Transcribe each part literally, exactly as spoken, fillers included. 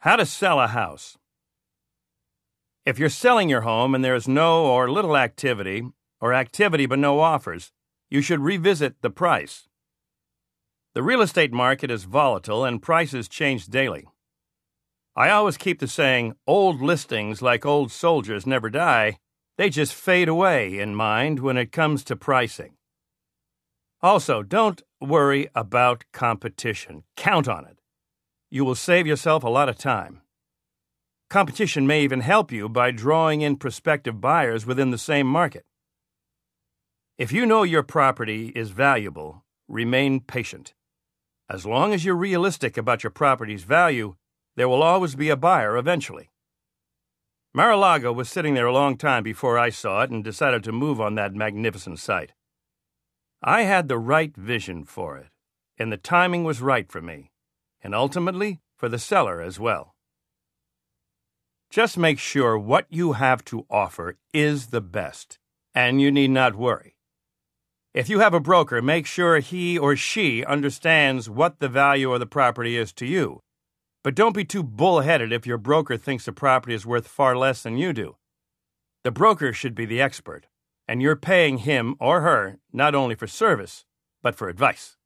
How to sell a house. If you're selling your home and there is no or little activity, or activity but no offers, you should revisit the price. The real estate market is volatile and prices change daily. I always keep the saying, old listings like old soldiers never die, they just fade away in mind when it comes to pricing. Also, don't worry about competition. Count on it. You will save yourself a lot of time. Competition may even help you by drawing in prospective buyers within the same market. If you know your property is valuable, remain patient. As long as you're realistic about your property's value, there will always be a buyer eventually. Mar-a-Lago was sitting there a long time before I saw it and decided to move on that magnificent site. I had the right vision for it, and the timing was right for me, and ultimately for the seller as well. Just make sure what you have to offer is the best, and you need not worry. If you have a broker, make sure he or she understands what the value of the property is to you. But don't be too bullheaded if your broker thinks the property is worth far less than you do. The broker should be the expert, and you're paying him or her not only for service, but for advice.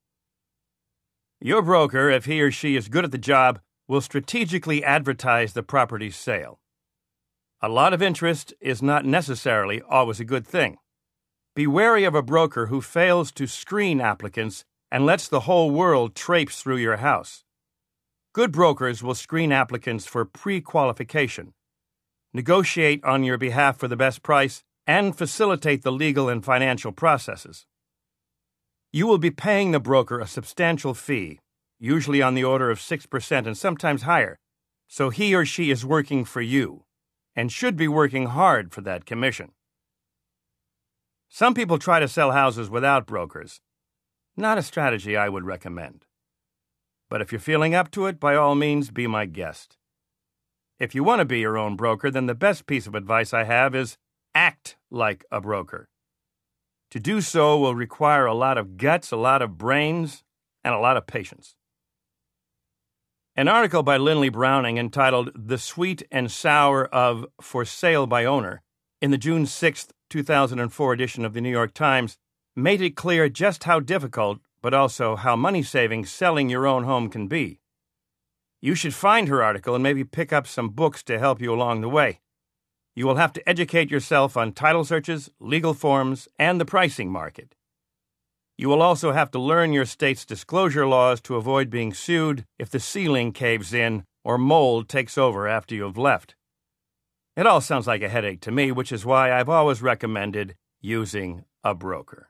Your broker, if he or she is good at the job, will strategically advertise the property's sale. A lot of interest is not necessarily always a good thing. Be wary of a broker who fails to screen applicants and lets the whole world traipse through your house. Good brokers will screen applicants for pre-qualification, negotiate on your behalf for the best price, and facilitate the legal and financial processes. You will be paying the broker a substantial fee, usually on the order of six percent and sometimes higher, so he or she is working for you, and should be working hard for that commission. Some people try to sell houses without brokers. Not a strategy I would recommend. But if you're feeling up to it, by all means, be my guest. If you want to be your own broker, then the best piece of advice I have is act like a broker. To do so will require a lot of guts, a lot of brains, and a lot of patience. An article by Lindley Browning entitled The Sweet and Sour of For Sale by Owner in the June sixth, two thousand four edition of the New York Times made it clear just how difficult, but also how money-saving selling your own home can be. You should find her article and maybe pick up some books to help you along the way. You will have to educate yourself on title searches, legal forms, and the pricing market. You will also have to learn your state's disclosure laws to avoid being sued if the ceiling caves in or mold takes over after you have left. It all sounds like a headache to me, which is why I've always recommended using a broker.